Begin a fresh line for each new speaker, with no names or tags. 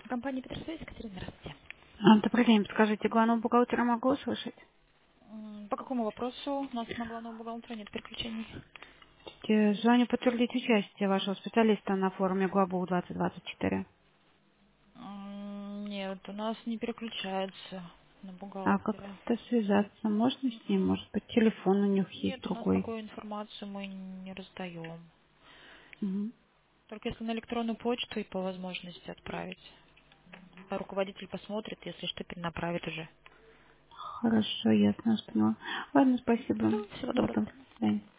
Компания Петросвязь, Екатерина, здравствуйте.
Добрый день. Скажите, главного бухгалтера могу услышать?
По какому вопросу? У нас на главного бухгалтера нет переключений.
Желание подтвердить участие вашего специалиста на форуме Глобул 2024.
Нет, у нас не переключается на
А
бухгалтера.
как-то связаться можно с ним? Может быть, телефон у них есть
Нет, у нас
другой?
такую информацию мы не раздаем.
Мгм.
Только если на электронную почту и по возможности отправить. А руководитель посмотрит, если что, перенаправит уже.
Хорошо, ясно, поняла. Ладно, спасибо.
Всего доброго.
До свидания.